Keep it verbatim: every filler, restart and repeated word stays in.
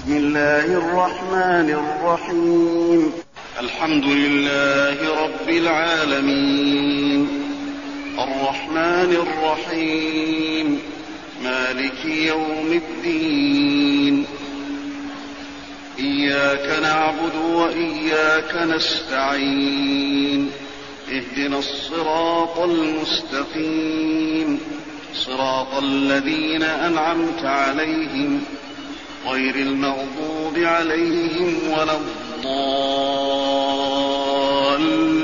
بسم الله الرحمن الرحيم. الحمد لله رب العالمين، الرحمن الرحيم، مالك يوم الدين. إياك نعبد وإياك نستعين، اهدنا الصراط المستقيم، صراط الذين أنعمت عليهم غير المغضوب عليهم ولا الضالين.